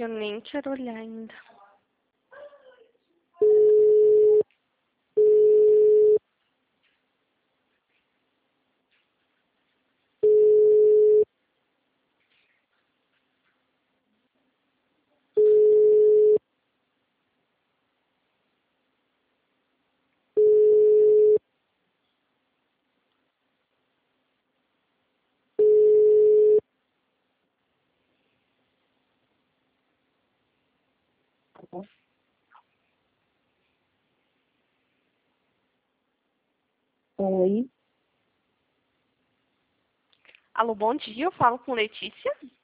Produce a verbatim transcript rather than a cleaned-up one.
Eu nem quero olhar ainda. Oi, Alô, bom dia. Eu falo com Letícia.